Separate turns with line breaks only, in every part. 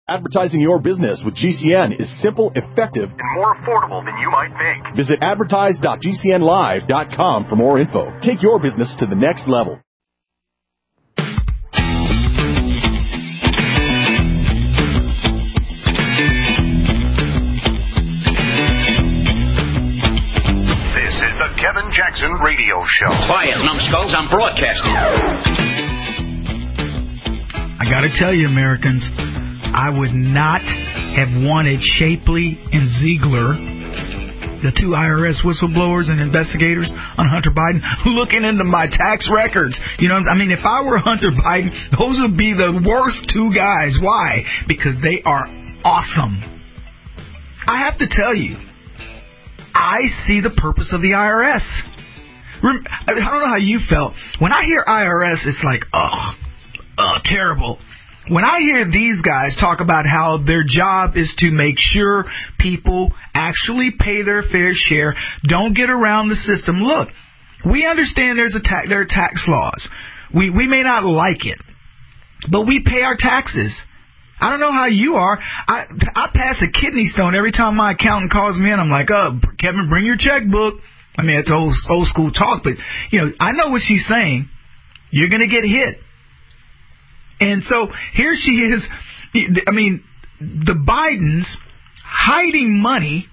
Advertising your business with GCN is simple, effective,
and more affordable than you might think.
Visit advertise.gcnlive.com for more info. Take your business to the next level.
This is the Kevin Jackson Radio Show.
Quiet, numbskulls, I'm broadcasting.
I gotta tell you, Americans, I would not have wanted Shapley and Ziegler, the two IRS whistleblowers and investigators on Hunter Biden, looking into my tax records. You know, I mean, if I were Hunter Biden, those would be the worst two guys. Why? Because they are awesome. I have to tell you, I see the purpose of the IRS. I don't know how you felt. When I hear IRS, it's like, terrible. When I hear these guys talk about how their job is to make sure people actually pay their fair share, don't get around the system. Look, we understand there are tax laws. We may not like it, but we pay our taxes. I don't know how you are. I pass a kidney stone every time my accountant calls me in. I'm like, Kevin, bring your checkbook. I mean, it's old school talk, but, you know, I know what she's saying. You're going to get hit. And so here she is. I mean, the Bidens hiding money,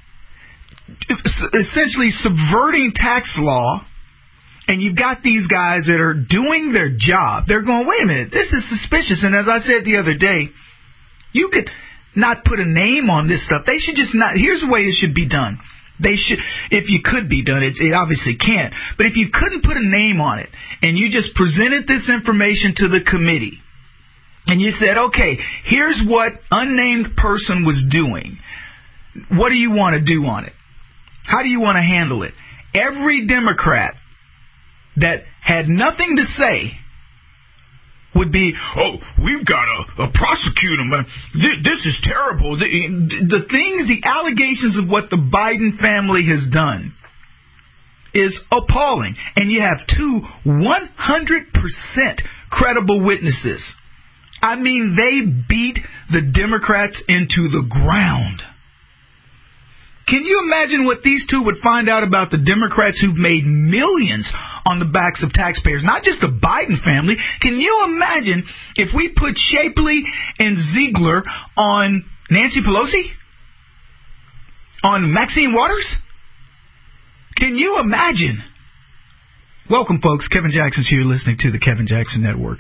essentially subverting tax law, and you've got these guys that are doing their job. They're going, wait a minute, this is suspicious. And as I said the other day, you could not put a name on this stuff. They should just not. Here's the way it should be done. They should, if you could be done, it obviously can't. But if you couldn't put a name on it, and you just presented this information to the committee, and you said, okay, here's what unnamed person was doing. What do you want to do on it? How do you want to handle it? Every Democrat that had nothing to say would be, we've got to prosecute him. This is terrible. The allegations of what the Biden family has done is appalling. And you have two 100% credible witnesses. I mean, they beat the Democrats into the ground. Can you imagine what these two would find out about the Democrats who've made millions on the backs of taxpayers? Not just the Biden family. Can you imagine if we put Shapley and Ziegler on Nancy Pelosi? On Maxine Waters? Can you imagine? Welcome, folks. Kevin Jackson's here listening to the Kevin Jackson Network.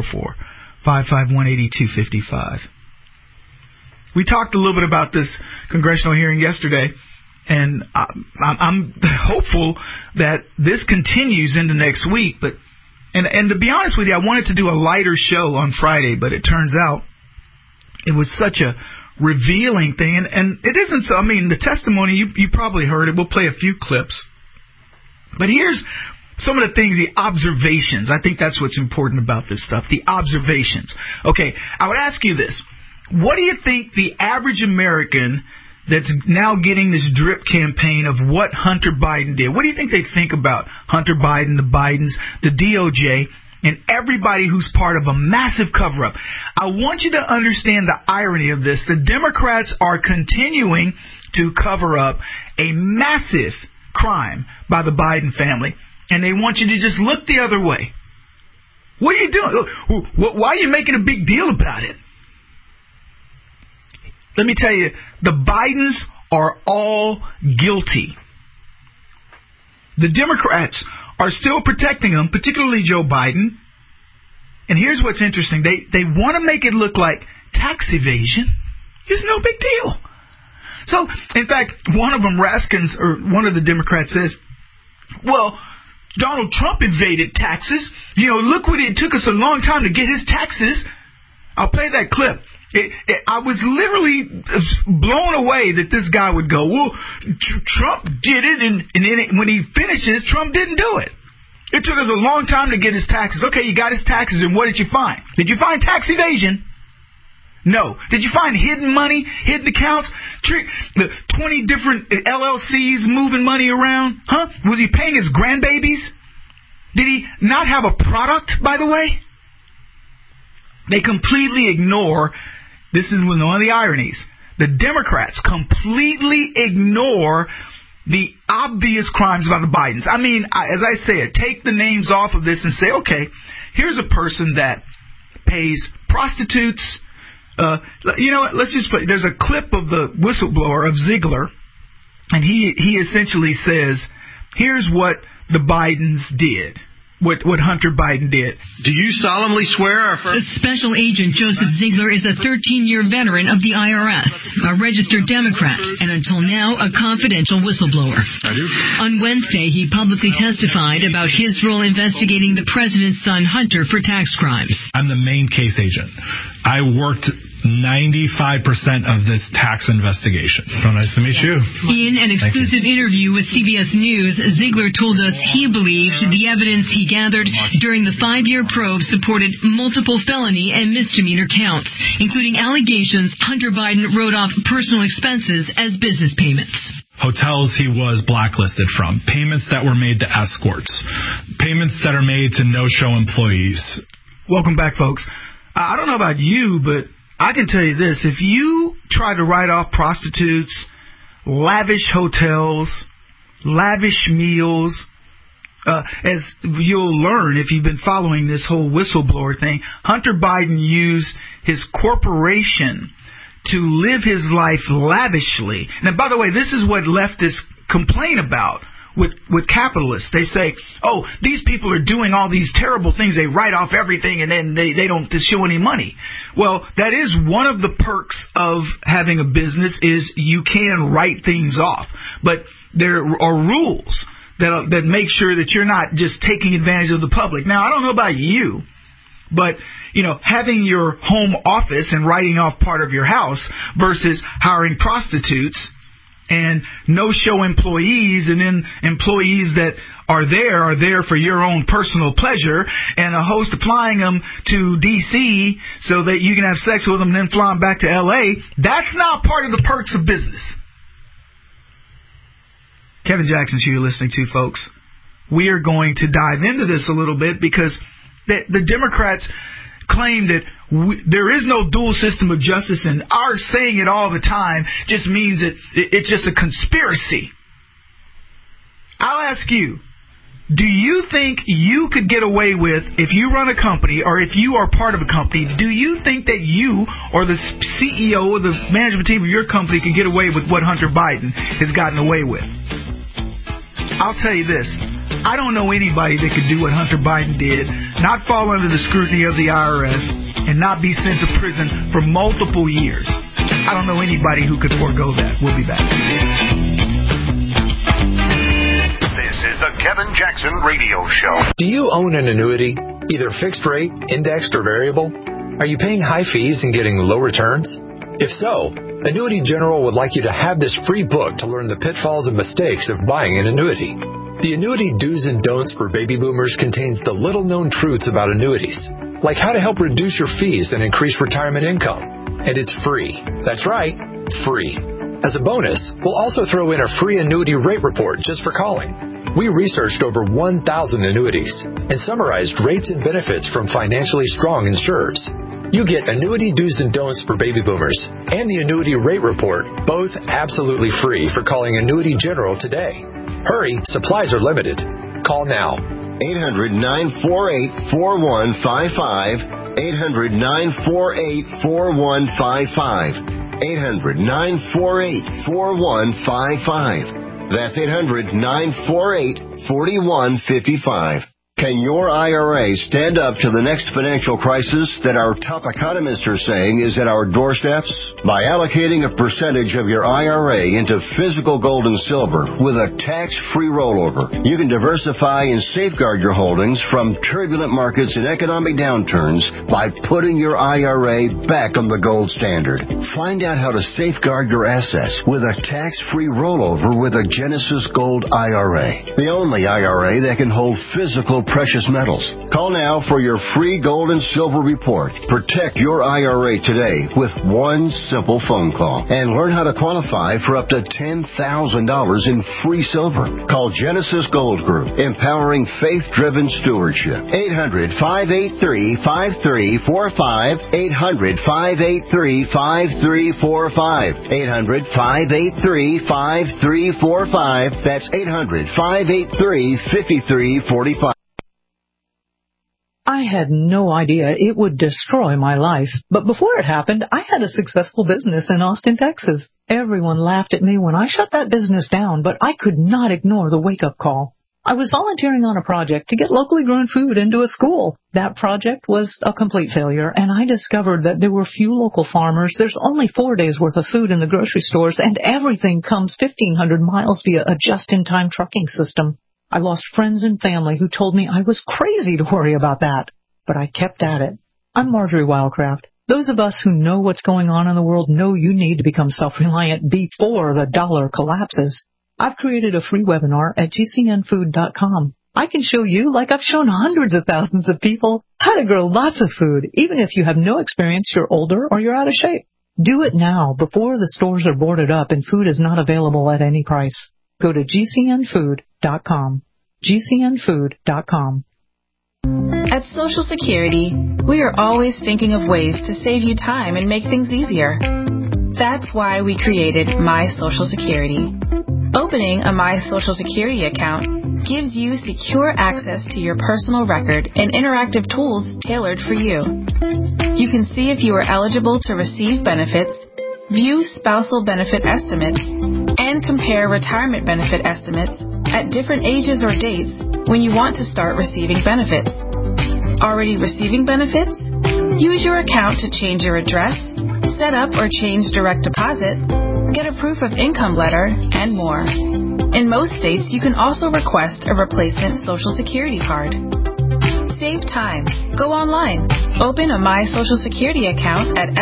844-551-8255. We talked a little bit about this congressional hearing yesterday, and I'm hopeful that this continues into next week. But and to be honest with you, I wanted to do a lighter show on Friday, but it turns out it was such a revealing thing, and it isn't so. I mean, the testimony, you probably heard it. We'll play a few clips. But here's some of the things, the observations. I think that's what's important about this stuff, the observations. Okay, I would ask you this. What do you think the average American that's now getting this drip campaign of what Hunter Biden did, what do you think they think about Hunter Biden, the Bidens, the DOJ, and everybody who's part of a massive cover-up? I want you to understand the irony of this. The Democrats are continuing to cover up a massive crime by the Biden family, and they want you to just look the other way. What are you doing? Why are you making a big deal about it? Let me tell you, the Bidens are all guilty. The Democrats are still protecting them, particularly Joe Biden. And here's what's interesting. They want to make it look like tax evasion is no big deal. So, in fact, one of them, Raskins, or one of the Democrats says, well, Donald Trump evaded taxes. You know, look what it took us a long time to get his taxes. I'll play that clip. I was literally blown away that this guy would go, well, Trump did it, and then when he finishes, Trump didn't do it. It took us a long time to get his taxes. Okay, you got his taxes, and what did you find? Did you find tax evasion? No. Did you find hidden money, hidden accounts, 20 different LLCs moving money around? Huh? Was he paying his grandbabies? Did he not have a product, by the way? They completely ignore this is one of the ironies. The Democrats completely ignore the obvious crimes by the Bidens. I mean, as I said, take the names off of this and say, okay, here's a person that pays prostitutes. You know what? Let's just put. There's a clip of the whistleblower of Ziegler, and he essentially says, here's what the Bidens did. What Hunter Biden did.
Do you solemnly swear?
Special Agent Joseph Ziegler is a 13-year veteran of the IRS, a registered Democrat, and until now, a confidential whistleblower.
I do.
On Wednesday, he publicly testified about his role investigating the president's son, Hunter, for tax crimes.
I'm the main case agent. I worked 95% of this tax investigation. So nice to meet you.
In an exclusive interview with CBS News, Ziegler told us he believed the evidence he gathered during the 5-year probe supported multiple felony and misdemeanor counts, including allegations Hunter Biden wrote off personal expenses as business payments.
Hotels he was blacklisted from, payments that were made to escorts, payments that are made to no-show employees.
Welcome back, folks. I don't know about you, but I can tell you this. If you try to write off prostitutes, lavish hotels, lavish meals, as you'll learn if you've been following this whole whistleblower thing, Hunter Biden used his corporation to live his life lavishly. Now, by the way, this is what leftists complain about with capitalists. They say, oh, these people are doing all these terrible things. They write off everything and then they don't show any money. Well, that is one of the perks of having a business is you can write things off. But there are rules that make sure that you're not just taking advantage of the public. Now, I don't know about you, but, you know, having your home office and writing off part of your house versus hiring prostitutes and no-show employees, and then employees that are there for your own personal pleasure, and a host flying them to D.C. so that you can have sex with them and then fly them back to L.A., that's not part of the perks of business. Kevin Jackson Show you're listening to, folks. We are going to dive into this a little bit because the Democrats claim that there is no dual system of justice, and our saying it all the time just means it's just a conspiracy. I'll ask you, do you think you could get away with, if you run a company or if you are part of a company, do you think that you or the CEO or the management team of your company can get away with what Hunter Biden has gotten away with? I'll tell you this. I don't know anybody that could do what Hunter Biden did, not fall under the scrutiny of the IRS, and not be sent to prison for multiple years. I don't know anybody who could forego that. We'll be back.
This is the Kevin Jackson Radio Show.
Do you own an annuity, either fixed rate, indexed, or variable? Are you paying high fees and getting low returns? If so, Annuity General would like you to have this free book to learn the pitfalls and mistakes of buying an annuity. The Annuity Do's and Don'ts for Baby Boomers contains the little-known truths about annuities, like how to help reduce your fees and increase retirement income. And it's free. That's right, free. As a bonus, we'll also throw in a free annuity rate report just for calling. We researched over 1,000 annuities and summarized rates and benefits from financially strong insurers. You get Annuity Do's and Don'ts for Baby Boomers and the Annuity Rate Report, both absolutely free for calling Annuity General today. Hurry, supplies are limited. Call now.
800-948-4155. 800-948-4155. 800-948-4155. That's 800-948-4155. Can your IRA stand up to the next financial crisis that our top economists are saying is at our doorsteps? By allocating a percentage of your IRA into physical gold and silver with a tax-free rollover, you can diversify and safeguard your holdings from turbulent markets and economic downturns by putting your IRA back on the gold standard. Find out how to safeguard your assets with a tax-free rollover with a Genesis Gold IRA, the only IRA that can hold physical precious metals. Call now for your free gold and silver report. Protect your IRA today with one simple phone call and learn how to qualify for up to $10,000 in free silver. Call Genesis Gold Group, empowering faith-driven stewardship. 800-583-5345. 800-583-5345. 800-583-5345. That's 800-583-5345.
I had no idea it would destroy my life. But before it happened, I had a successful business in Austin, Texas. Everyone laughed at me when I shut that business down, but I could not ignore the wake-up call. I was volunteering on a project to get locally grown food into a school. That project was a complete failure, and I discovered that there were few local farmers. There's only 4 days' worth of food in the grocery stores, and everything comes 1,500 miles via a just-in-time trucking system. I lost friends and family who told me I was crazy to worry about that, but I kept at it. I'm Marjorie Wildcraft. Those of us who know what's going on in the world know you need to become self-reliant before the dollar collapses. I've created a free webinar at gcnfood.com. I can show you, like I've shown hundreds of thousands of people, how to grow lots of food, even if you have no experience, you're older, or you're out of shape. Do it now before the stores are boarded up and food is not available at any price. Go to gcnfood.com. gcnfood.com.
At Social Security, we are always thinking of ways to save you time and make things easier. That's why we created My Social Security. Opening a My Social Security account gives you secure access to your personal record and interactive tools tailored for you. You can see if you are eligible to receive benefits, view spousal benefit estimates, and compare retirement benefit estimates at different ages or dates when you want to start receiving benefits. Already receiving benefits? Use your account to change your address, set up or change direct deposit, get a proof of income letter, and more. In most states, you can also request a replacement Social Security card. Save time. Go online. Open a My Social Security account at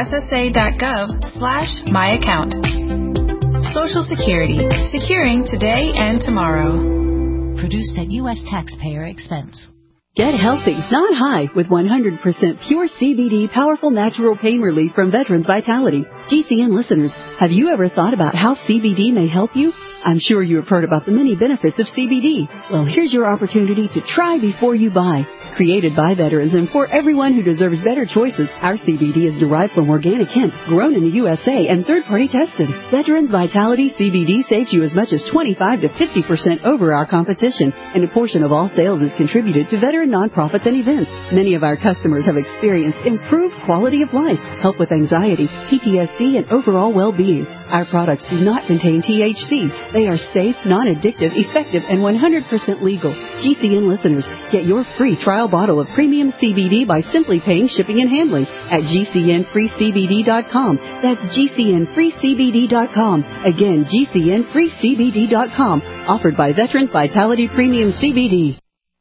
ssa.gov/myaccount. Social Security. Securing today and tomorrow.
Produced at U.S. taxpayer expense.
Get healthy, not high, with 100% pure CBD powerful natural pain relief from Veterans Vitality. GCN listeners, have you ever thought about how CBD may help you? I'm sure you have heard about the many benefits of CBD. Well, here's your opportunity to try before you buy. Created by veterans and for everyone who deserves better choices, our CBD is derived from organic hemp, grown in the USA and third-party tested. Veterans Vitality CBD saves you as much as 25 to 50% over our competition, and a portion of all sales is contributed to veteran nonprofits and events. Many of our customers have experienced improved quality of life, help with anxiety, PTSD, and overall well-being. Our products do not contain THC. They are safe, non-addictive, effective, and 100% legal. GCN listeners, get your free trial bottle of premium CBD by simply paying shipping and handling at GCNFreeCBD.com. That's GCNFreeCBD.com. Again, GCNFreeCBD.com. Offered by Veterans Vitality Premium CBD.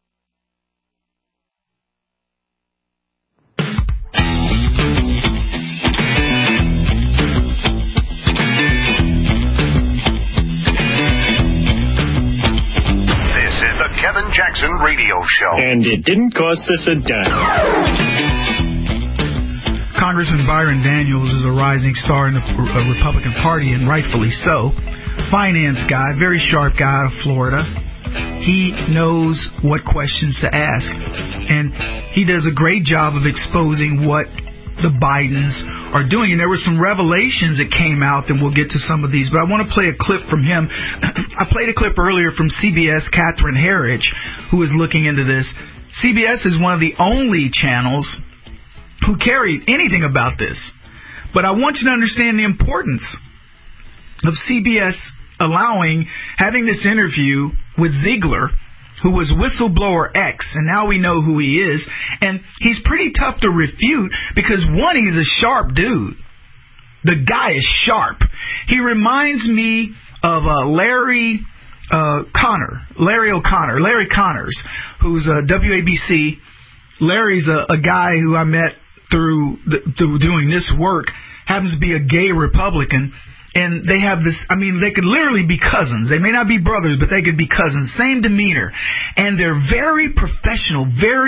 Kevin Jackson Radio Show.
And it didn't cost us a dime.
Congressman Byron Daniels is a rising star in the Republican Party, and rightfully so. Finance guy, very sharp guy out of Florida. He knows what questions to ask, and he does a great job of exposing what the Bidens are doing. And there were some revelations that came out, and we'll get to some of these, but I want to play a clip from him. I played a clip earlier from CBS, Catherine Herridge, who is looking into this. CBS is one of the only channels who carried anything about this. But I want you to understand the importance of CBS having this interview with Ziegler, who was whistleblower X, and now we know who he is. And he's pretty tough to refute because, one, he's a sharp dude. The guy is sharp. He reminds me of Larry Connors, who's a WABC. Larry's a guy who I met through doing this work, happens to be a gay Republican, and they have this, I mean, they could literally be cousins. They may not be brothers, but they could be cousins. Same demeanor. And they're very professional,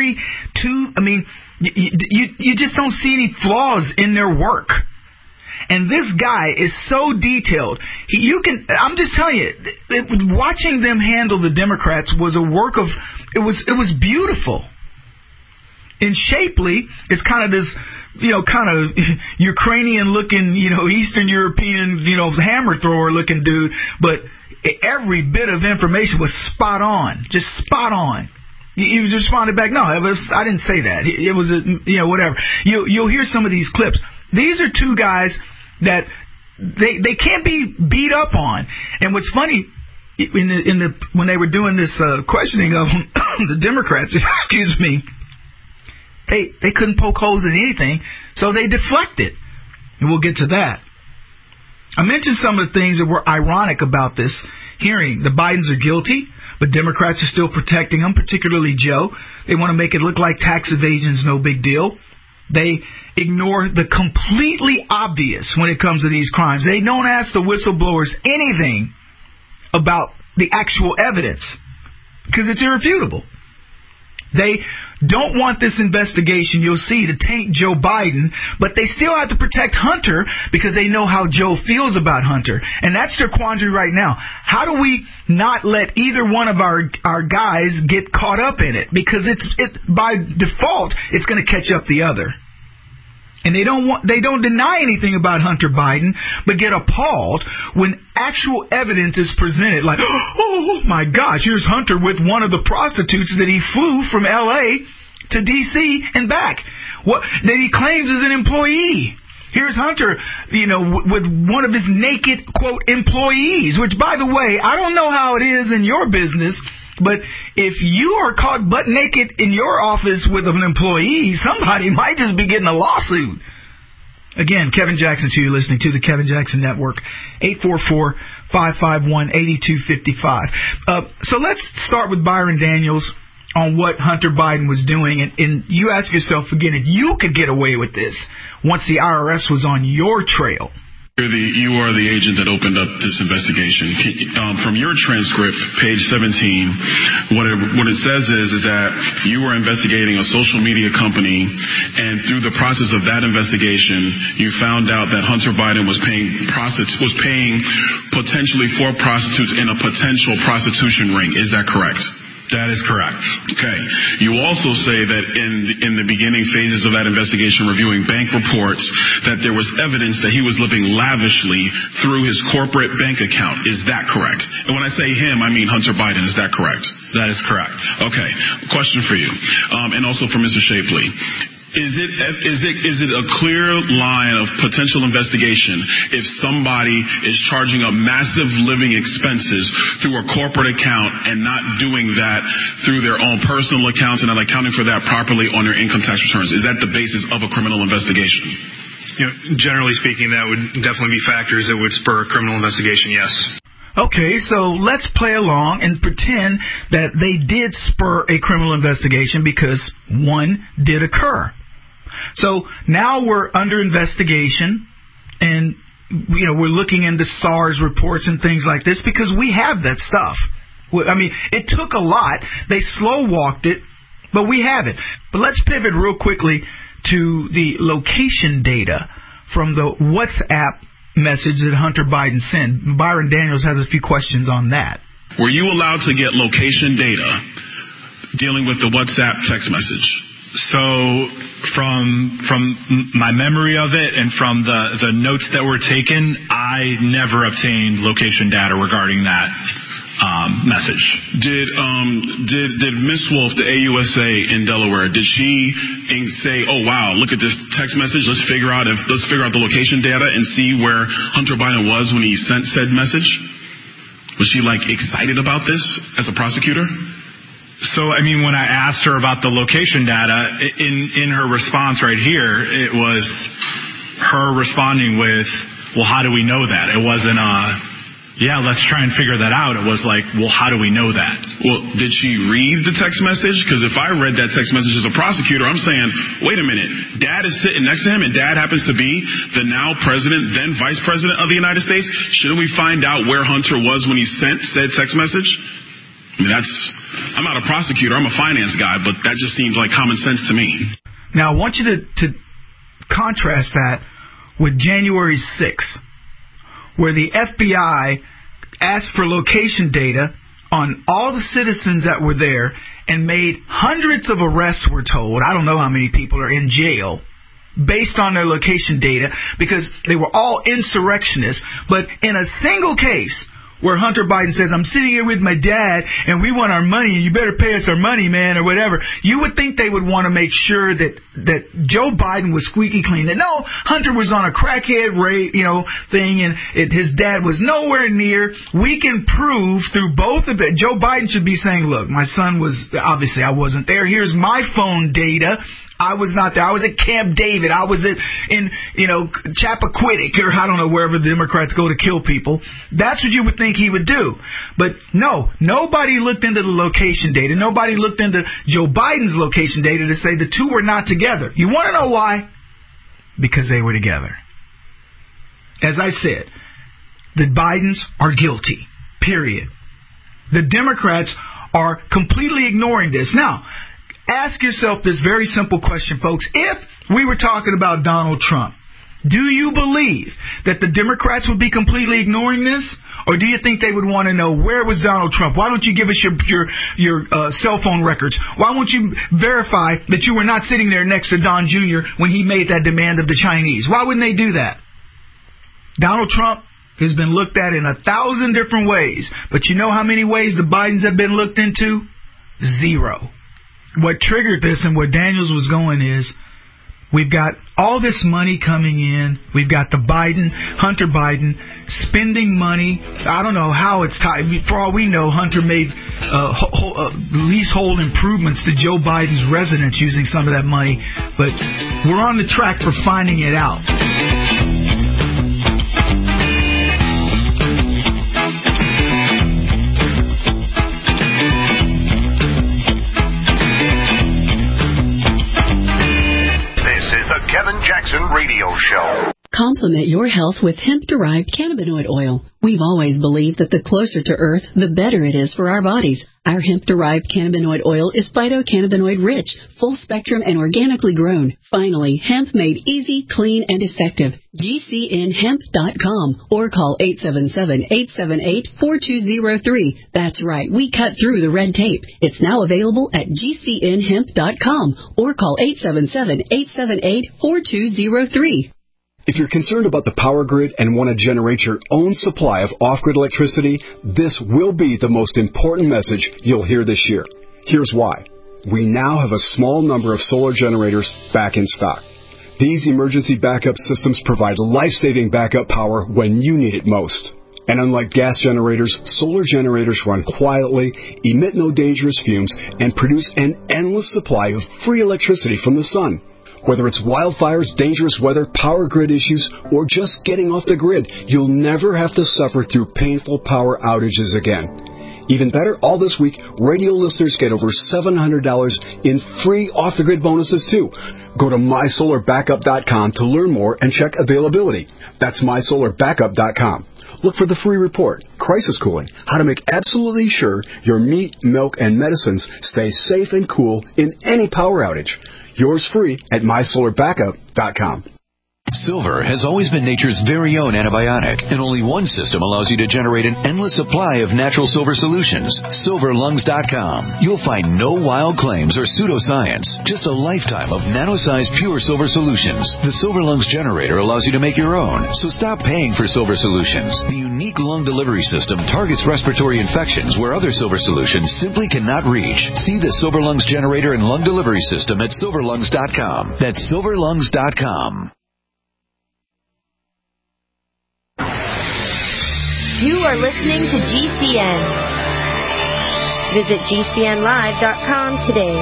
you just don't see any flaws in their work. And this guy is so detailed. I'm just telling you, watching them handle the Democrats was a work of, it was beautiful. And Shapley is kind of this, kind of Ukrainian-looking, Eastern European, hammer thrower-looking dude. But every bit of information was spot on, just spot on. He was responded back, no, I didn't say that. It was, whatever. You'll hear some of these clips. These are two guys that they can't be beat up on. And what's funny, when they were doing this questioning of the Democrats, excuse me, they couldn't poke holes in anything, so they deflected. And we'll get to that. I mentioned some of the things that were ironic about this hearing. The Bidens are guilty, but Democrats are still protecting them, particularly Joe. They want to make it look like tax evasion is no big deal. They ignore the completely obvious when it comes to these crimes. They don't ask the whistleblowers anything about the actual evidence because it's irrefutable. They don't want this investigation, you'll see, to taint Joe Biden, but they still have to protect Hunter because they know how Joe feels about Hunter. And that's their quandary right now. How do we not let either one of our guys get caught up in it? Because it's by default, it's going to catch up the other. And they don't deny anything about Hunter Biden, but get appalled when actual evidence is presented. Like, oh my gosh, here's Hunter with one of the prostitutes that he flew from L.A. to D.C. and back. That he claims is an employee. Here's Hunter, with one of his naked, quote, employees. Which, by the way, I don't know how it is in your business, but if you are caught butt naked in your office with an employee, somebody might just be getting a lawsuit. Again, Kevin Jackson, so you're listening to the Kevin Jackson Network, 844-551-8255. So let's start with Byron Daniels on what Hunter Biden was doing. And you ask yourself again, if you could get away with this once the IRS was on your trail.
You are the agent that opened up this investigation. From your transcript, page 17, what it says is that you were investigating a social media company, and through the process of that investigation, you found out that Hunter Biden was paying potentially for prostitutes in a potential prostitution ring. Is that correct?
That is correct.
Okay. You also say that in the beginning phases of that investigation, reviewing bank reports, that there was evidence that he was living lavishly through his corporate bank account. Is that correct? And when I say him, I mean Hunter Biden. Is that correct?
That is correct.
Okay. Question for you, and also for Mr. Shapley. Is it a clear line of potential investigation if somebody is charging up massive living expenses through a corporate account and not doing that through their own personal accounts and not accounting for that properly on their income tax returns? Is that the basis of a criminal investigation?
Generally speaking, that would definitely be factors that would spur a criminal investigation, yes.
Okay, so let's play along and pretend that they did spur a criminal investigation because one did occur. So now we're under investigation, and we're looking into SARS reports and things like this because we have that stuff. I mean, it took a lot. They slow-walked it, but we have it. But let's pivot real quickly to the location data from the WhatsApp message that Hunter Biden sent. Byron Daniels has a few questions on that.
Were you allowed to get location data dealing with the WhatsApp text message?
So from my memory of it and from the notes that were taken, I never obtained location data regarding that message.
Did Miss Wolf, the AUSA in Delaware, did she say, "Oh wow, look at this text message. Let's figure out the location data and see where Hunter Biden was when he sent said message"? Was she excited about this as a prosecutor?
So, when I asked her about the location data, in her response right here, it was her responding with, well, how do we know that? It wasn't yeah, let's try and figure that out. It was like, well, how do we know that?
Well, did she read the text message? Because if I read that text message as a prosecutor, I'm saying, wait a minute, Dad is sitting next to him, and Dad happens to be the now president, then vice president of the United States. Shouldn't we find out where Hunter was when he sent said text message? I mean, I'm not a prosecutor, I'm a finance guy, but that just seems like common sense to me.
Now, I want you to contrast that with January 6th, where the FBI asked for location data on all the citizens that were there and made hundreds of arrests, we're told. I don't know how many people are in jail based on their location data because they were all insurrectionists. But in a single case where Hunter Biden says, I'm sitting here with my dad and we want our money and you better pay us our money, man, or whatever, you would think they would want to make sure that Joe Biden was squeaky clean. That no, Hunter was on a crackhead rape, thing, and his dad was nowhere near. We can prove through both of it. Joe Biden should be saying, look, my son was, obviously I wasn't there. Here's my phone data. I was not there. I was at Camp David. I was in Chappaquiddick, or I don't know, wherever the Democrats go to kill people. That's what you would think he would do. But no, nobody looked into the location data. Nobody looked into Joe Biden's location data to say the two were not together. You want to know why? Because they were together. As I said, the Bidens are guilty, period. The Democrats are completely ignoring this. Now, ask yourself this very simple question, folks. If we were talking about Donald Trump, do you believe that the Democrats would be completely ignoring this? Or do you think they would want to know, where was Donald Trump? Why don't you give us your cell phone records? Why won't you verify that you were not sitting there next to Don Jr. when he made that demand of the Chinese? Why wouldn't they do that? Donald Trump has been looked at in 1,000 different ways. But you know how many ways the Bidens have been looked into? 0. What triggered this and what Daniels was going is, we've got all this money coming in. We've got the Hunter Biden, spending money. I don't know how it's tied. For all we know, Hunter made leasehold improvements to Joe Biden's residence using some of that money. But we're on the track for finding it out.
Kevin Jackson Radio Show.
Complement your health with hemp-derived cannabinoid oil. We've always believed that the closer to Earth, the better it is for our bodies. Our hemp-derived cannabinoid oil is phytocannabinoid-rich, full-spectrum, and organically grown. Finally, hemp made easy, clean, and effective. GCNhemp.com or call 877-878-4203. That's right, we cut through the red tape. It's now available at GCNhemp.com or call 877-878-4203.
If you're concerned about the power grid and want to generate your own supply of off-grid electricity, this will be the most important message you'll hear this year. Here's why. We now have a small number of solar generators back in stock. These emergency backup systems provide life-saving backup power when you need it most. And unlike gas generators, solar generators run quietly, emit no dangerous fumes, and produce an endless supply of free electricity from the sun. Whether it's wildfires, dangerous weather, power grid issues, or just getting off the grid, you'll never have to suffer through painful power outages again. Even better, all this week, radio listeners get over $700 in free off-the-grid bonuses, too. Go to mysolarbackup.com to learn more and check availability. That's mysolarbackup.com. Look for the free report, Crisis Cooling, how to make absolutely sure your meat, milk, and medicines stay safe and cool in any power outage. Yours free at mysolarbackup.com.
Silver has always been nature's very own antibiotic, and only one system allows you to generate an endless supply of natural silver solutions. SilverLungs.com. You'll find no wild claims or pseudoscience, just a lifetime of nano-sized pure silver solutions. The Silver Lungs generator allows you to make your own, so stop paying for silver solutions. The unique lung delivery system targets respiratory infections where other silver solutions simply cannot reach. See the Silver Lungs generator and lung delivery system at SilverLungs.com. That's SilverLungs.com.
You are listening to GCN. Visit GCNlive.com today.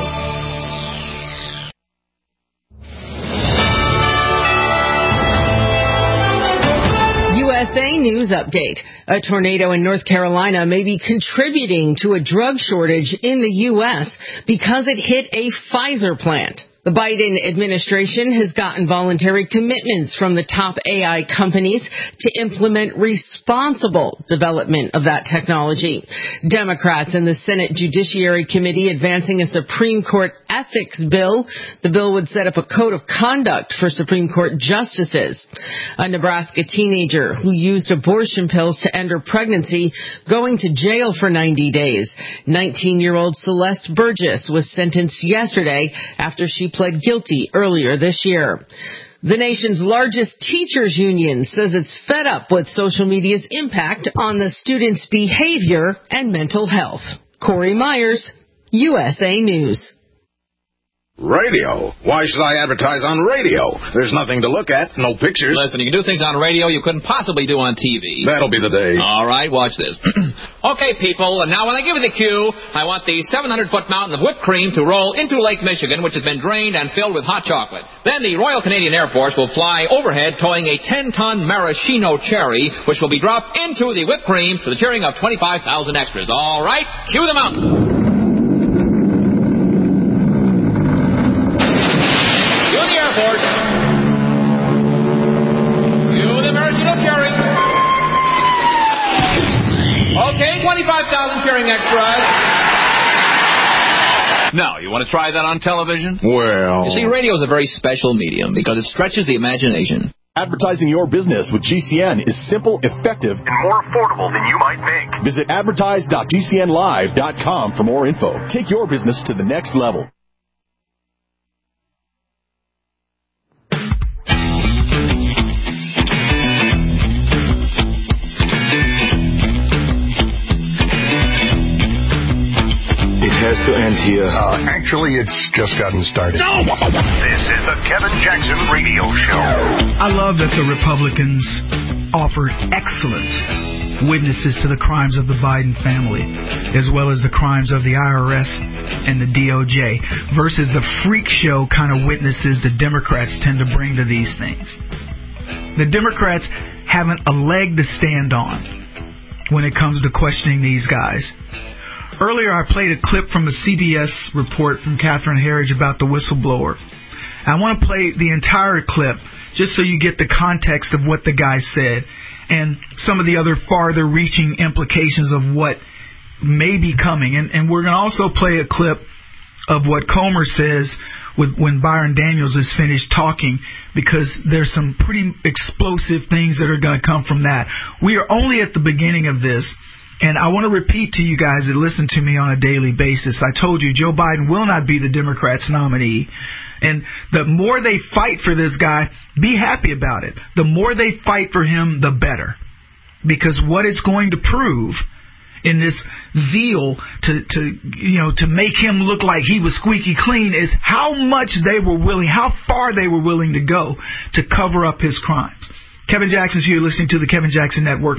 USA News Update. A tornado in North Carolina may be contributing to a drug shortage in the U.S. because it hit a Pfizer plant. The Biden administration has gotten voluntary commitments from the top AI companies to implement responsible development of that technology. Democrats in the Senate Judiciary Committee advancing a Supreme Court ethics bill. The bill would set up a code of conduct for Supreme Court justices. A Nebraska teenager who used abortion pills to end her pregnancy going to jail for 90 days. 19-year-old Celeste Burgess was sentenced yesterday after she pled guilty earlier this year. The nation's largest teachers union says it's fed up with social media's impact on the students' behavior and mental health. Corey Myers, USA News.
Radio? Why should I advertise on radio? There's nothing to look at, no pictures.
Listen, you can do things on radio you couldn't possibly do on TV.
That'll be the day.
All right, watch this. Okay, people, and now when I give you the cue, I want the 700-foot mountain of whipped cream to roll into Lake Michigan, which has been drained and filled with hot chocolate. Then the Royal Canadian Air Force will fly overhead towing a 10-ton maraschino cherry, which will be dropped into the whipped cream to the cheering of 25,000 extras. All right, cue the mountain. Okay, 25,000 cheering extras.
Now, you want to try that on television?
Well...
You see, radio is a very special medium because it stretches the imagination.
Advertising your business with GCN is simple, effective,
and more affordable than you might think.
Visit advertise.gcnlive.com for more info. Take your business to the next level.
Has to end here.
Actually, it's just gotten started. No! This is the Kevin Jackson Radio Show.
I love that the Republicans offered excellent witnesses to the crimes of the Biden family, as well as the crimes of the IRS and the DOJ, versus the freak show kind of witnesses the Democrats tend to bring to these things. The Democrats haven't a leg to stand on when it comes to questioning these guys. Earlier, I played a clip from a CBS report from Catherine Herridge about the whistleblower. I want to play the entire clip just so you get the context of what the guy said and some of the other farther-reaching implications of what may be coming. And we're going to also play a clip of what Comer says when Byron Daniels is finished talking, because there's some pretty explosive things that are going to come from that. We are only at the beginning of this. And I want to repeat to you guys that listen to me on a daily basis, I told you Joe Biden will not be the Democrats' nominee. And the more they fight for this guy, be happy about it. The more they fight for him, the better. Because what it's going to prove in this zeal to make him look like he was squeaky clean is how far they were willing to go to cover up his crimes. Kevin Jackson's here listening to the Kevin Jackson Network,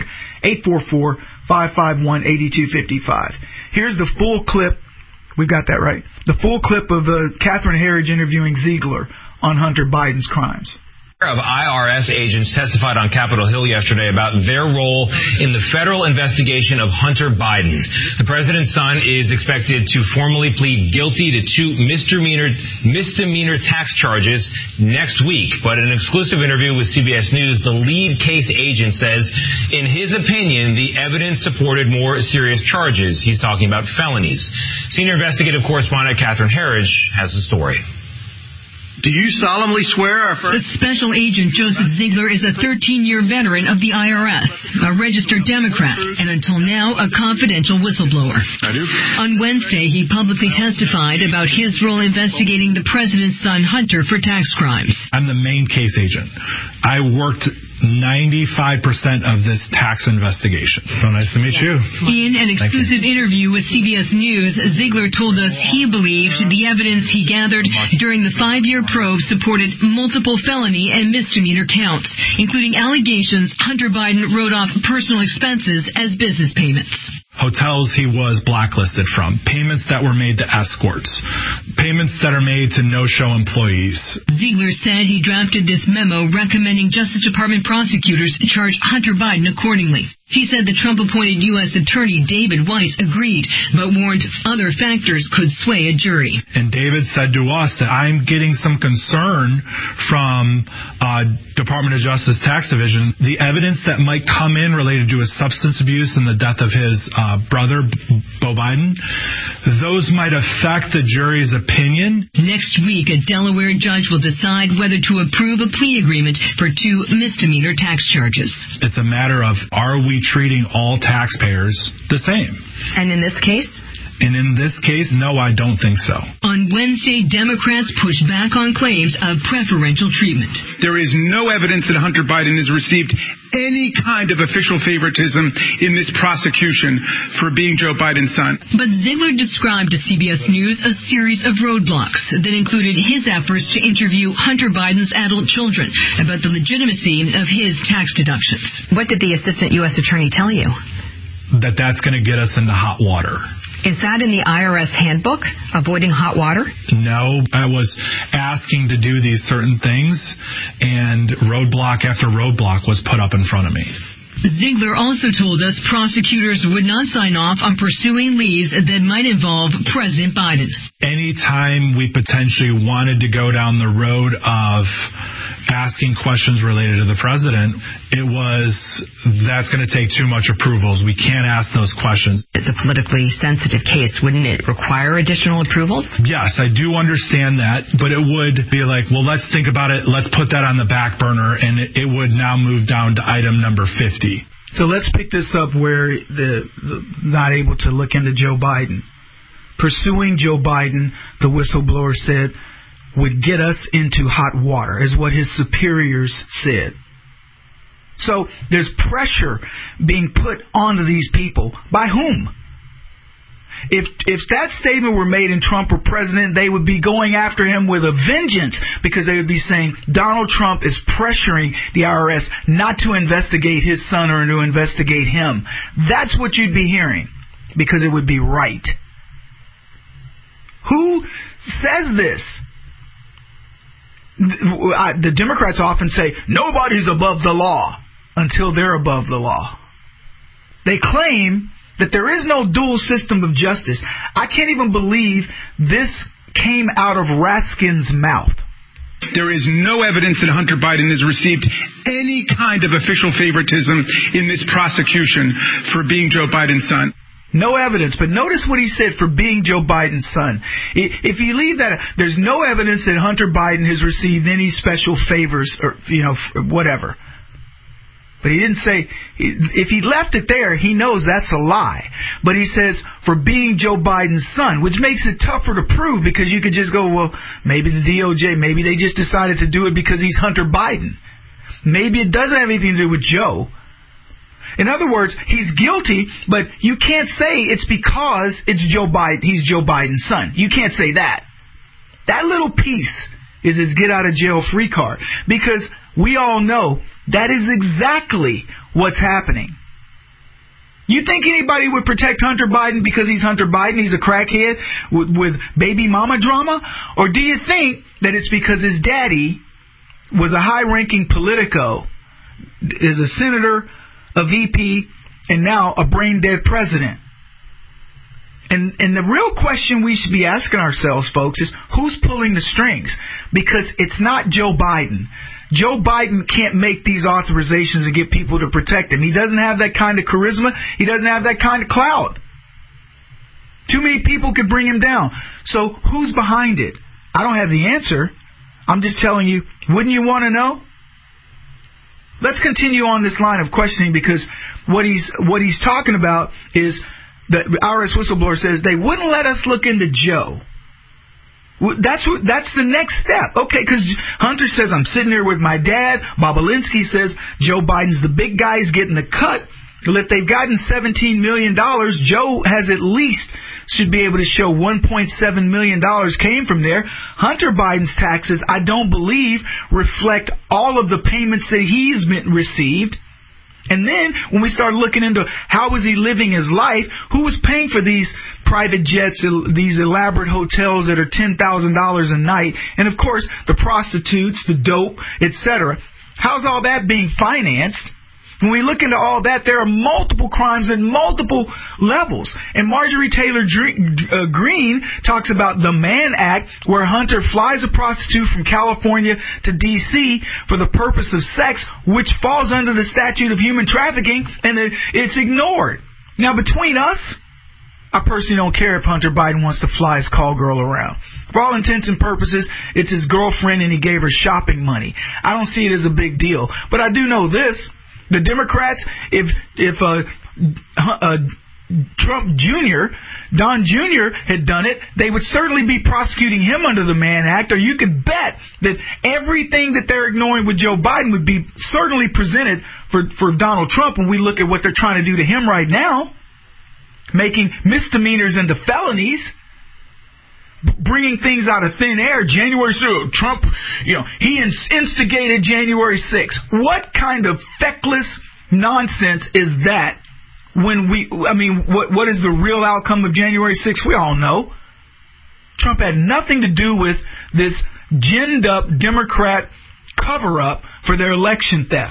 844-551-8255. Here's the full clip. We've got that right. The full clip of Catherine Herridge interviewing Ziegler on Hunter Biden's crimes.
Of IRS agents testified on Capitol Hill yesterday about their role in the federal investigation of Hunter Biden. The president's son is expected to formally plead guilty to 2 misdemeanor tax charges next week. But in an exclusive interview with CBS News, the lead case agent says, in his opinion, the evidence supported more serious charges. He's talking about felonies. Senior investigative correspondent Catherine Herridge has the story.
Do you solemnly swear
The special agent Joseph Ziegler is a 13-year veteran of the IRS, a registered Democrat, and until now, a confidential whistleblower.
I do.
On Wednesday, he publicly testified about his role investigating the president's son, Hunter, for tax crimes.
I'm the main case agent. I worked 95% of this tax investigation. So nice to meet you.
In an exclusive interview with CBS News, Ziegler told us he believed the evidence he gathered during the 5-year probe supported multiple felony and misdemeanor counts, including allegations Hunter Biden wrote off personal expenses as business payments.
hotels he was blacklisted from, payments that were made to escorts, payments that are made to no-show employees.
Ziegler said he drafted this memo recommending Justice Department prosecutors charge Hunter Biden accordingly. He said the Trump-appointed U.S. Attorney David Weiss agreed, but warned other factors could sway a jury.
And David said to us that I'm getting some concern from Department of Justice Tax Division. The evidence that might come in related to his substance abuse and the death of his brother, Beau Biden, those might affect the jury's opinion.
Next week, a Delaware judge will decide whether to approve a plea agreement for 2 misdemeanor tax charges.
It's a matter of, are we treating all taxpayers the same?
And in this case?
And in this case, no, I don't think so.
On Wednesday, Democrats pushed back on claims of preferential treatment.
There is no evidence that Hunter Biden has received any kind of official favoritism in this prosecution for being Joe Biden's son.
But Ziegler described to CBS News a series of roadblocks that included his efforts to interview Hunter Biden's adult children about the legitimacy of his tax deductions.
What did the assistant U.S. attorney tell you?
That's going to get us into hot water.
Is that in the IRS handbook, avoiding hot water?
No, I was asking to do these certain things, and roadblock after roadblock was put up in front of me.
Ziegler also told us prosecutors would not sign off on pursuing leads that might involve President Biden.
Anytime we potentially wanted to go down the road of asking questions related to the president, that's going to take too much approvals. We can't ask those questions.
It's a politically sensitive case. Wouldn't it require additional approvals?
Yes, I do understand that, but it would be like, well, let's think about it. Let's put that on the back burner, and it would now move down to item number 50.
So let's pick this up where the not able to look into Joe Biden. Pursuing Joe Biden, the whistleblower said, would get us into hot water, is what his superiors said. So there's pressure being put onto these people. By whom? If that statement were made and Trump were president, they would be going after him with a vengeance, because they would be saying Donald Trump is pressuring the IRS not to investigate his son or to investigate him. That's what you'd be hearing, because it would be right. Who says this? The Democrats often say, nobody's above the law until they're above the law. They claim that there is no dual system of justice. I can't even believe this came out of Raskin's mouth.
There is no evidence that Hunter Biden has received any kind of official favoritism in this prosecution for being Joe Biden's son.
No evidence, but notice what he said for being Joe Biden's son. If you leave that, there's no evidence that Hunter Biden has received any special favors or, whatever. But he didn't say, if he left it there, he knows that's a lie. But he says, for being Joe Biden's son, which makes it tougher to prove, because you could just go, well, maybe the DOJ, maybe they just decided to do it because he's Hunter Biden. Maybe it doesn't have anything to do with Joe. In other words, he's guilty, but you can't say it's because it's Joe Biden. He's Joe Biden's son. You can't say that. That little piece is his get-out-of-jail-free card, because we all know that is exactly what's happening. You think anybody would protect Hunter Biden because he's Hunter Biden, he's a crackhead with baby mama drama? Or do you think that it's because his daddy was a high-ranking politico, is a senator, a VP, and now a brain-dead president? And the real question we should be asking ourselves, folks, is who's pulling the strings? Because it's not Joe Biden. Joe Biden can't make these authorizations and get people to protect him. He doesn't have that kind of charisma. He doesn't have that kind of clout. Too many people could bring him down. So who's behind it? I don't have the answer. I'm just telling you, wouldn't you want to know? Let's continue on this line of questioning, because what he's talking about is the IRS whistleblower says they wouldn't let us look into Joe. That's the next step. Okay, because Hunter says, I'm sitting here with my dad. Bobolinsky says Joe Biden's the big guy, he's getting the cut. Well, if they've gotten $17 million, Joe has at least should be able to show $1.7 million came from there. Hunter Biden's taxes, I don't believe, reflect all of the payments that he's received. And then when we start looking into how was he living his life, who was paying for these private jets, these elaborate hotels that are $10,000 a night, and of course the prostitutes, the dope, etc. How's all that being financed? When we look into all that, there are multiple crimes at multiple levels. And Marjorie Taylor Greene talks about the Mann Act, where Hunter flies a prostitute from California to D.C. for the purpose of sex, which falls under the statute of human trafficking, and it's ignored. Now, between us, I personally don't care if Hunter Biden wants to fly his call girl around. For all intents and purposes, it's his girlfriend and he gave her shopping money. I don't see it as a big deal. But I do know this. The Democrats, if Trump Jr., Don Jr. had done it, they would certainly be prosecuting him under the Mann Act, or you could bet that everything that they're ignoring with Joe Biden would be certainly presented for Donald Trump when we look at what they're trying to do to him right now, making misdemeanors into felonies, bringing things out of thin air. January 6th, Trump, he instigated January 6th. What kind of feckless nonsense is that? What is the real outcome of January 6th? We all know. Trump had nothing to do with this ginned up Democrat cover-up for their election theft.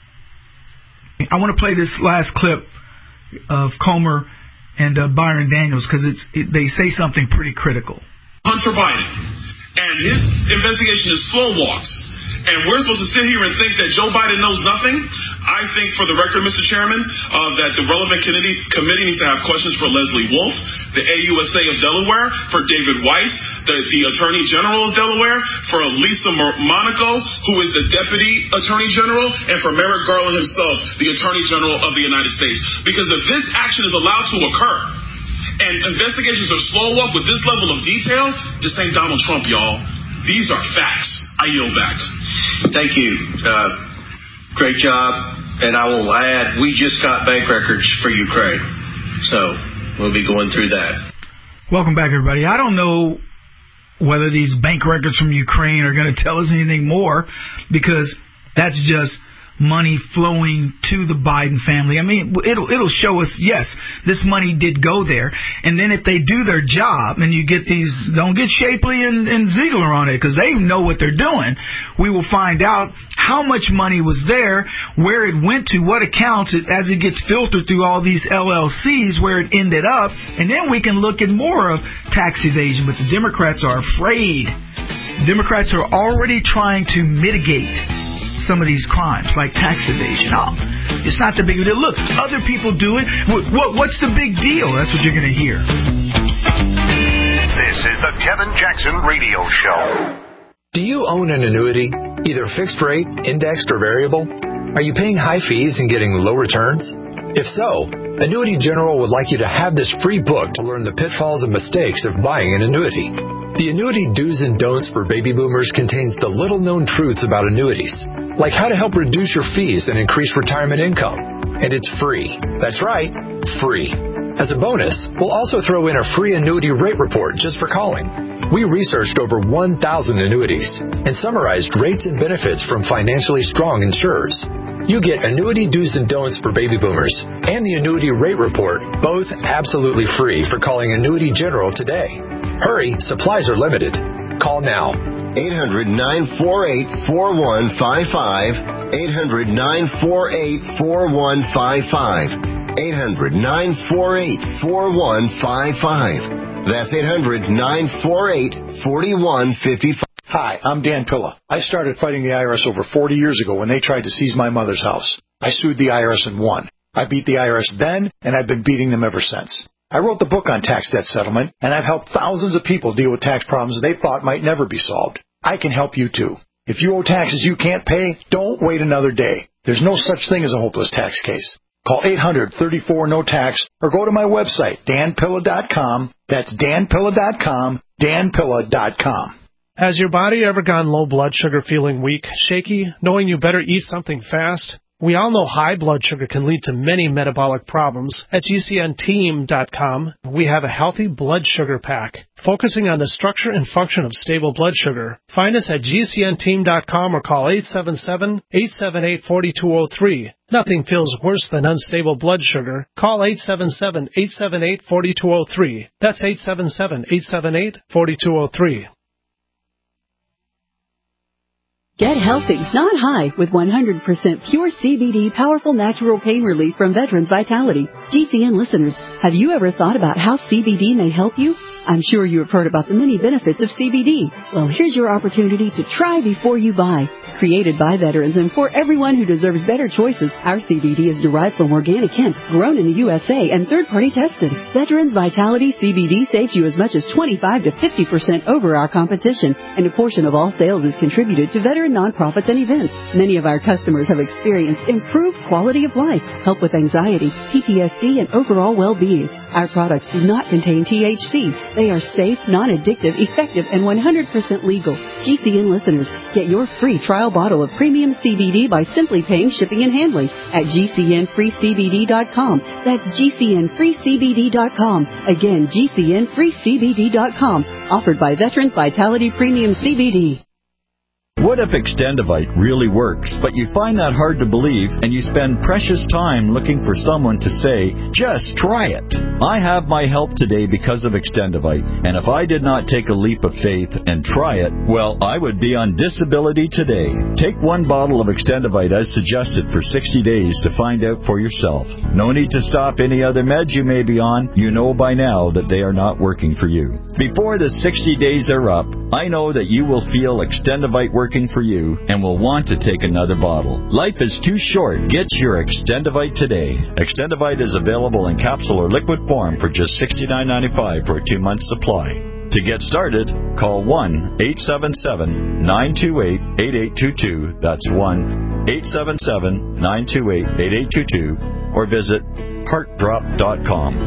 I want to play this last clip of Comer and Byron Daniels because they say something pretty critical.
Hunter Biden, and his investigation is slow walks, and we're supposed to sit here and think that Joe Biden knows nothing. I think, for the record, Mr. Chairman, that the relevant committee needs to have questions for Leslie Wolf, the AUSA of Delaware, for David Weiss, the Attorney General of Delaware, for Lisa Monaco, who is the Deputy Attorney General, and for Merrick Garland himself, the Attorney General of the United States. Because if this action is allowed to occur, and investigations are slow up with this level of detail, this ain't Donald Trump, y'all. These are facts. I yield back.
Thank you. Great job. And I will add, we just got bank records for Ukraine. So we'll be going through that.
Welcome back, everybody. I don't know whether these bank records from Ukraine are going to tell us anything more, because that's just money flowing to the Biden family. I mean, it'll show us, yes, this money did go there. And then if they do their job, and you get these, don't get Shapley and Ziegler on it, because they know what they're doing, we will find out how much money was there, where it went to, what accounts, as it gets filtered through all these LLCs, where it ended up, and then we can look at more of tax evasion. But the Democrats are afraid. Democrats are already trying to mitigate some of these crimes, like tax evasion. Oh, it's not the big deal. Look, other people do it. What's the big deal? That's what you're going to hear.
This is the Kevin Jackson Radio Show.
Do you own an annuity, either fixed rate, indexed, or variable? Are you paying high fees and getting low returns? If so, Annuity General would like you to have this free book to learn the pitfalls and mistakes of buying an annuity. The Annuity Do's and Don'ts for Baby Boomers contains the little-known truths about annuities, like how to help reduce your fees and increase retirement income. And it's free. That's right, free. As a bonus, we'll also throw in a free annuity rate report just for calling. We researched over 1,000 annuities and summarized rates and benefits from financially strong insurers. You get Annuity Do's and Don'ts for Baby Boomers and the Annuity Rate Report, both absolutely free, for calling Annuity General today. Hurry, supplies are limited. Call now.
800-948-4155. 800-948-4155. 800-948-4155. That's 800-948-4155.
Hi, I'm Dan Pilla. I started fighting the IRS over 40 years ago when they tried to seize my mother's house. I sued the IRS and won. I beat the IRS then, and I've been beating them ever since. I wrote the book on tax debt settlement, and I've helped thousands of people deal with tax problems they thought might never be solved. I can help you too. If you owe taxes you can't pay, don't wait another day. There's no such thing as a hopeless tax case. Call 800-34-NO-TAX or go to my website, danpilla.com. That's danpilla.com, danpilla.com.
Has your body ever gone low blood sugar, feeling weak, shaky, knowing you better eat something fast?
We all know high blood sugar can lead to many metabolic problems. At GCNteam.com, we have a healthy blood sugar pack, focusing on the structure and function of stable blood sugar. Find us at GCNteam.com or call 877-878-4203. Nothing feels worse than unstable blood sugar. Call 877-878-4203. That's 877-878-4203.
Get healthy, not high, with 100% pure CBD powerful natural pain relief from Veterans Vitality. GCN listeners, have you ever thought about how CBD may help you? I'm sure you have heard about the many benefits of CBD. Well, here's your opportunity to try before you buy. Created by veterans and for everyone who deserves better choices, our CBD is derived from organic hemp, grown in the USA, and third-party tested. Veterans Vitality CBD saves you as much as 25 to 50% over our competition, and a portion of all sales is contributed to veteran nonprofits and events. Many of our customers have experienced improved quality of life, help with anxiety, PTSD, and overall well-being. Our products do not contain THC. They are safe, non-addictive, effective, and 100% legal. GCN listeners, get your free trial bottle of premium CBD by simply paying shipping and handling at GCNFreeCBD.com. That's GCNFreeCBD.com. Again, GCNFreeCBD.com. Offered by Veterans Vitality Premium CBD.
What if Extendivite really works, but you find that hard to believe and you spend precious time looking for someone to say, just try it? I have my help today because of Extendivite, and if I did not take a leap of faith and try it, well, I would be on disability today. Take one bottle of Extendivite as suggested for 60 days to find out for yourself. No need to stop any other meds you may be on. You know by now that they are not working for you. Before the 60 days are up, I know that you will feel Extendivite working for you and will want to take another bottle. Life is too short. Get your Extendivite today. Extendivite is available in capsule or liquid form for just $69.95 for a 2-month supply. To get started, call 1-877-928-8822. That's 1-877-928-8822. Or visit heartdrop.com.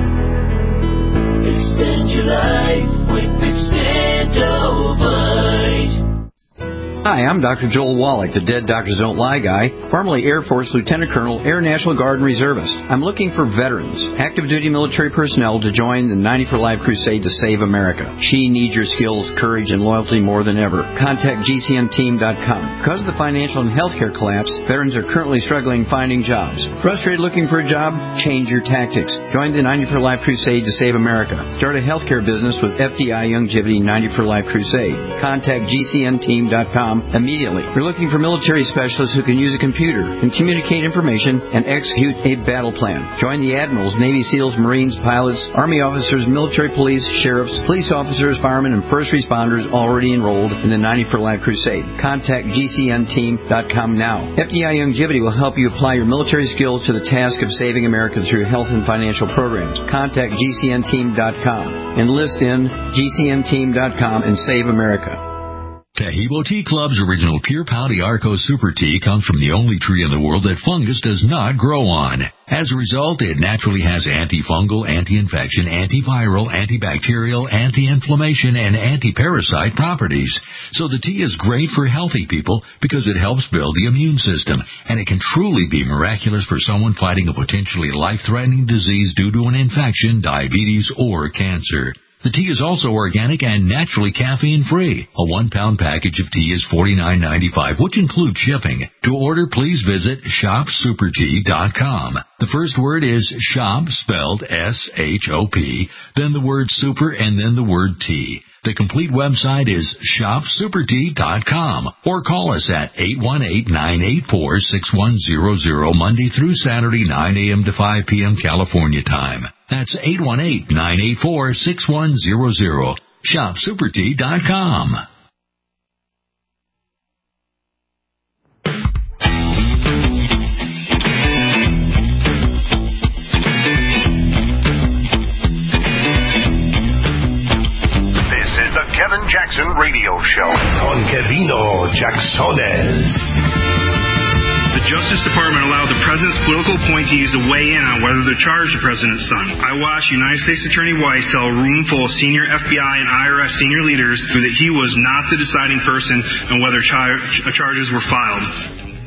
Extend your life with Extendivite.
Hi, I'm Dr. Joel Wallach, the Dead Doctors Don't Lie guy, formerly Air Force Lieutenant Colonel, Air National Guard and Reservist. I'm looking for veterans, active duty military personnel to join the 90 for Life crusade to save America. She needs your skills, courage, and loyalty more than ever. Contact GCNteam.com. Because of the financial and healthcare collapse, veterans are currently struggling finding jobs. Frustrated looking for a job? Change your tactics. Join the 90 for Life crusade to save America. Start a healthcare business with FDI Youngevity 90 for Life crusade. Contact GCNteam.com immediately. We're looking for military specialists who can use a computer and communicate information and execute a battle plan. Join the admirals, Navy SEALs, Marines, pilots, Army officers, military police, sheriffs, police officers, firemen, and first responders already enrolled in the 90 for Life crusade. Contact GCNteam.com now. FDI Youngevity will help you apply your military skills to the task of saving America through health and financial programs. Contact GCNteam.com. Enlist in GCNteam.com and save America.
Taheebo Tea Club's original Pure Pau Arco Super Tea comes from the only tree in the world that fungus does not grow on. As a result, it naturally has antifungal, anti-infection, antiviral, antibacterial, anti-inflammation, and anti-parasite properties. So the tea is great for healthy people because it helps build the immune system, and it can truly be miraculous for someone fighting a potentially life-threatening disease due to an infection, diabetes, or cancer. The tea is also organic and naturally caffeine-free. A 1-pound package of tea is $49.95, which includes shipping. To order, please visit shopsupertea.com. The first word is shop, spelled S-H-O-P, then the word super, and then the word tea. The complete website is shopsupertea.com, or call us at 818-984-6100 Monday through Saturday, 9 a.m. to 5 p.m. California time. That's 818-984-6100. shopsupertea.com.
Kevin Jackson Radio Show. Con Kevino Jacksones.
The Justice Department allowed the president's political appointees to weigh in on whether to charge the president's son. I watched United States Attorney Weiss tell a room full of senior FBI and IRS senior leaders that he was not the deciding person on whether charges were filed.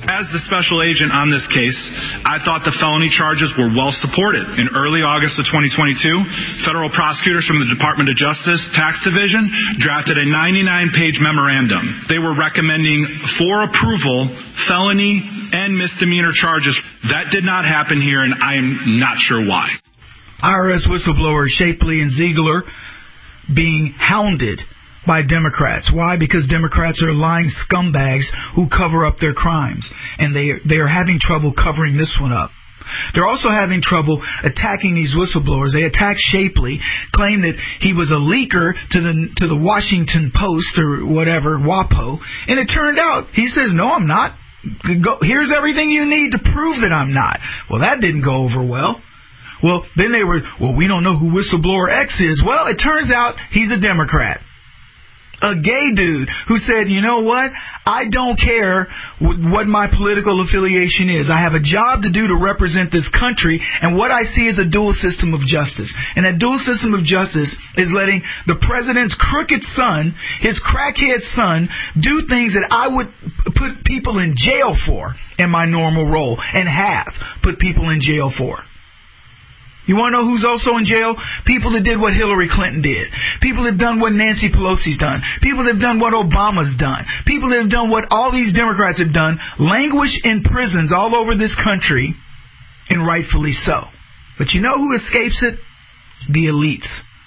As the special agent on this case, I thought the felony charges were well supported. In early August of 2022, federal prosecutors from the Department of Justice Tax Division drafted a 99-page memorandum. They were recommending for approval felony and misdemeanor charges. That did not happen here, and I am not sure why.
IRS whistleblowers Shapley and Ziegler being hounded by Democrats. Why? Because Democrats are lying scumbags who cover up their crimes, and they are having trouble covering this one up. They're also having trouble attacking these whistleblowers. They attacked Shapley, claimed that he was a leaker to the Washington Post or whatever, WAPO, and it turned out he says, no, I'm not. Here's everything you need to prove that I'm not. Well, that didn't go over well. Well, then they were, we don't know who whistleblower X is. Well, it turns out he's a Democrat. A gay dude who said, you know what, I don't care what my political affiliation is. I have a job to do to represent this country, and what I see is a dual system of justice. And that dual system of justice is letting the president's crooked son, his crackhead son, do things that I would put people in jail for in my normal role, and have put people in jail for. You want to know who's also in jail? People that did what Hillary Clinton did. People that have done what Nancy Pelosi's done. People that have done what Obama's done. People that have done what all these Democrats have done. Languish in prisons all over this country, and rightfully so. But you know who escapes it? The elites.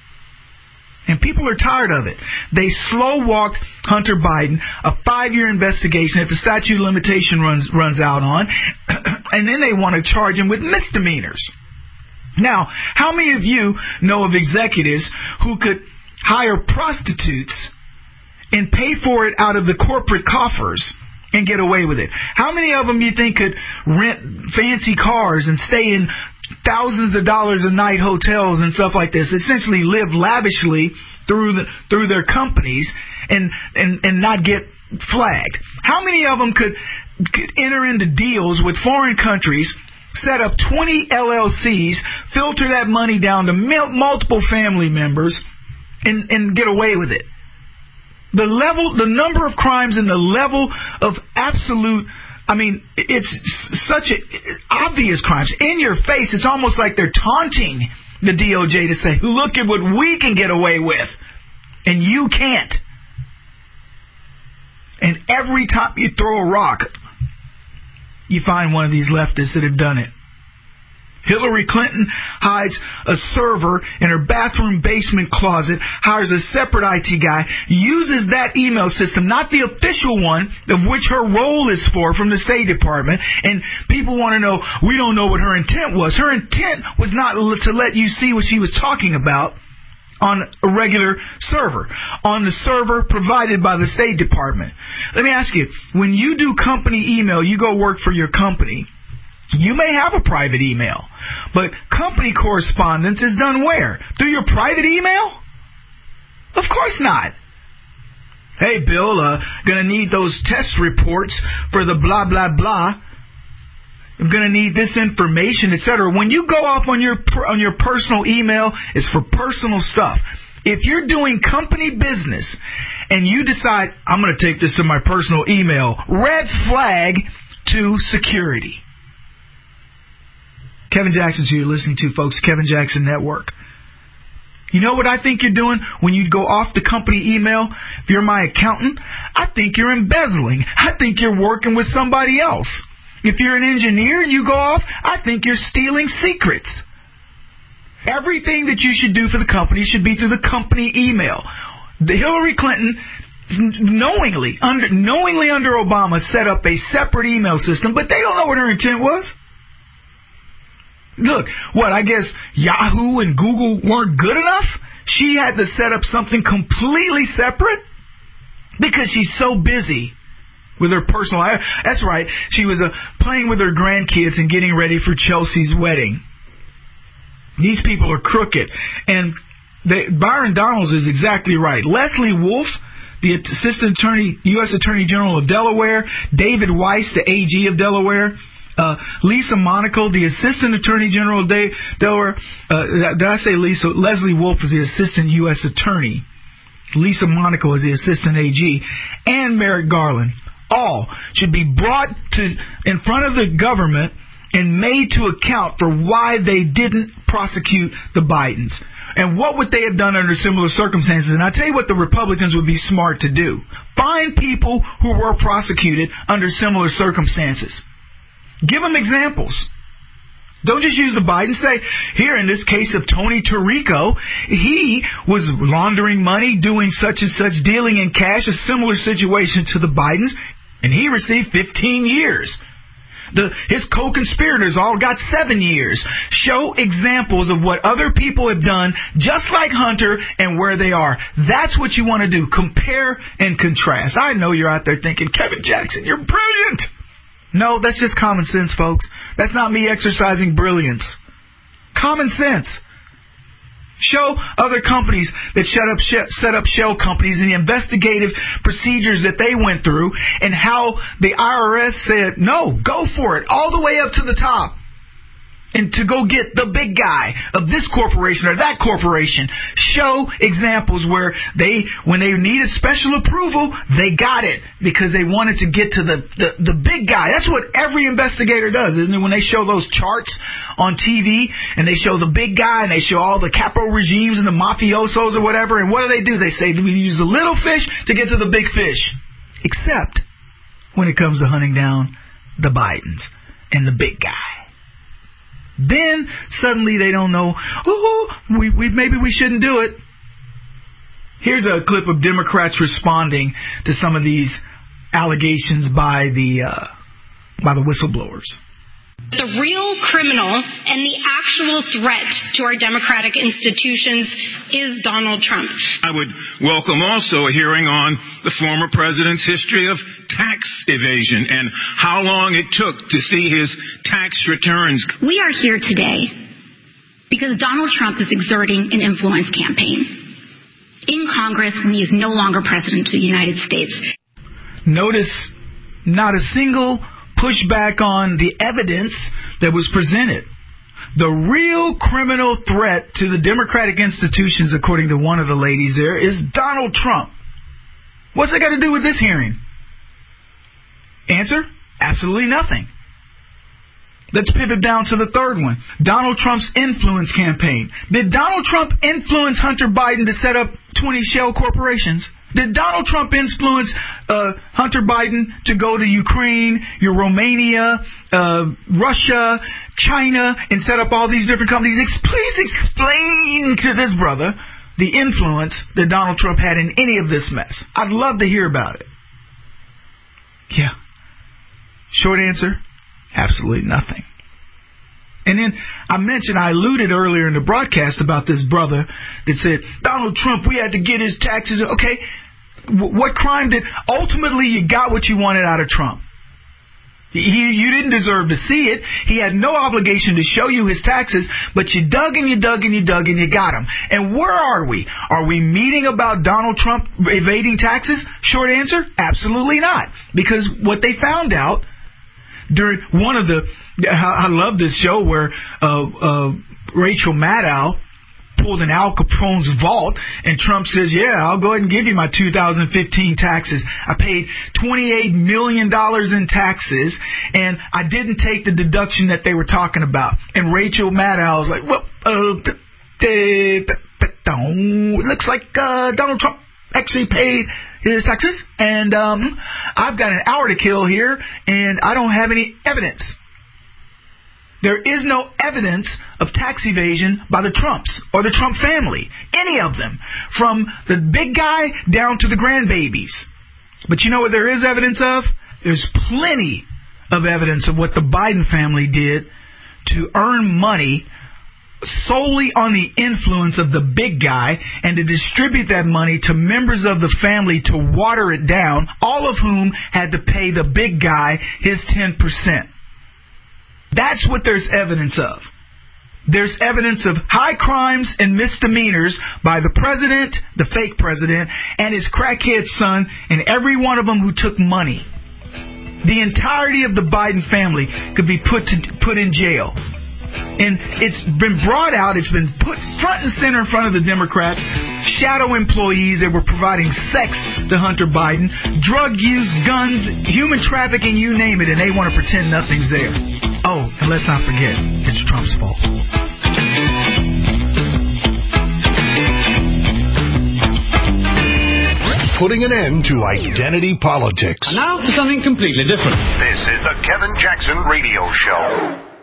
And people are tired of it. They slow-walked Hunter Biden, a 5-year investigation that the statute of limitation runs out on, and then they want to charge him with misdemeanors. Now, how many of you know of executives who could hire prostitutes and pay for it out of the corporate coffers and get away with it? How many of them you think could rent fancy cars and stay in thousands of dollars a night hotels and stuff like this, essentially live lavishly through their companies and not get flagged? How many of them could enter into deals with foreign countries, set up 20 LLCs, filter that money down to multiple family members, and get away with it? The number of crimes and the level of absolute, it's such obvious crimes in your face. It's almost like they're taunting the DOJ to say, look at what we can get away with, and you can't. And every time you throw a rock, you find one of these leftists that have done it. Hillary Clinton hides a server in her bathroom basement closet, hires a separate IT guy, uses that email system, not the official one of which her role is from the State Department, and people want to know, we don't know what her intent was. Her intent was not to let you see what she was talking about on a regular server, on the server provided by the State Department. Let me ask you, when you do company email, you go work for your company, you may have a private email, but company correspondence is done where? Through your private email? Of course not. Hey, Bill, gonna need those test reports for the blah, blah, blah. I'm going to need this information, etc. When you go off on your personal email, it's for personal stuff. If you're doing company business and you decide, I'm going to take this to my personal email, red flag to security. Kevin Jackson's who you're listening to, folks. Kevin Jackson Network. You know what I think you're doing when you go off the company email? If you're my accountant, I think you're embezzling. I think you're working with somebody else. If you're an engineer and you go off, I think you're stealing secrets. Everything that you should do for the company should be through the company email. The Hillary Clinton knowingly under Obama set up a separate email system, but they don't know what her intent was. Look, I guess Yahoo and Google weren't good enough? She had to set up something completely separate because she's so busy with her personal life. That's right. She was playing with her grandkids and getting ready for Chelsea's wedding. These people are crooked. And Byron Donalds is exactly right. Leslie Wolf, the Assistant Attorney, U.S. Attorney General of Delaware, David Weiss, the AG of Delaware, Lisa Monaco, the Assistant Attorney General of Delaware. Did I say Lisa? Leslie Wolf is the Assistant U.S. Attorney. Lisa Monaco is the Assistant AG. And Merrick Garland. all should be brought in front of the government and made to account for why they didn't prosecute the Bidens. And what would they have done under similar circumstances? And I'll tell you what the Republicans would be smart to do. Find people who were prosecuted under similar circumstances. Give them examples. Don't just use the Bidens. Say, here in this case of Tony Tirico, he was laundering money, doing such and such, dealing in cash, a similar situation to the Bidens, and he received 15 years. His co-conspirators all got 7 years. Show examples of what other people have done, just like Hunter, and where they are. That's what you want to do. Compare and contrast. I know you're out there thinking, Kevin Jackson, you're brilliant. No, that's just common sense, folks. That's not me exercising brilliance. Common sense. Show other companies that set up shell companies and the investigative procedures that they went through and how the IRS said, no, go for it, all the way up to the top. And to go get the big guy of this corporation or that corporation. Show examples where when they needed special approval, they got it because they wanted to get to the big guy. That's what every investigator does, isn't it? When they show those charts on TV and they show the big guy and they show all the capo regimes and the mafiosos or whatever, and what do? They say we use the little fish to get to the big fish. Except when it comes to hunting down the Bidens and the big guy. Then suddenly they don't know, maybe we shouldn't do it. Here's a clip of Democrats responding to some of these allegations by the whistleblowers.
The real criminal and the actual threat to our democratic institutions is Donald Trump.
I would welcome also a hearing on the former president's history of tax evasion and how long it took to see his tax returns.
We are here today because Donald Trump is exerting an influence campaign in Congress when he is no longer president of the United States.
Notice not a single pushback on the evidence that was presented. The real criminal threat to the democratic institutions, according to one of the ladies there, is Donald Trump. What's that got to do with this hearing? Answer? Absolutely nothing. Let's pivot down to the third one. Donald Trump's influence campaign. Did Donald Trump influence Hunter Biden to set up 20 shell corporations? Did Donald Trump influence Hunter Biden to go to Ukraine, Romania, Russia, China, and set up all these different companies? Please explain to this brother the influence that Donald Trump had in any of this mess. I'd love to hear about it. Yeah. Short answer, absolutely nothing. And then I alluded earlier in the broadcast about this brother that said, Donald Trump, we had to get his taxes. Okay, what crime ultimately you got what you wanted out of Trump? You didn't deserve to see it. He had no obligation to show you his taxes, but you dug and you dug and you dug and you got him. And where are we? Are we meeting about Donald Trump evading taxes? Short answer, absolutely not. Because what they found out during one of I love this show where Rachel Maddow pulled an Al Capone's vault, and Trump says, yeah, I'll go ahead and give you my 2015 taxes. I paid $28 million in taxes, and I didn't take the deduction that they were talking about. And Rachel Maddow was like, well, it looks like Donald Trump actually paid his taxes, and I've got an hour to kill here, and I don't have any evidence. There is no evidence of tax evasion by the Trumps or the Trump family, any of them, from the big guy down to the grandbabies. But you know what there is evidence of? There's plenty of evidence of what the Biden family did to earn money solely on the influence of the big guy and to distribute that money to members of the family to water it down, all of whom had to pay the big guy his 10%. That's what there's evidence of. There's evidence of high crimes and misdemeanors by the president, the fake president, and his crackhead son, and every one of them who took money. The entirety of the Biden family could be put in jail. And it's been brought out, it's been put front and center in front of the Democrats, shadow employees that were providing sex to Hunter Biden, drug use, guns, human trafficking, you name it, and they want to pretend nothing's there. Oh, and let's not forget, it's Trump's fault.
Putting an end to identity politics.
And now for something completely different.
This is the Kevin Jackson Radio Show.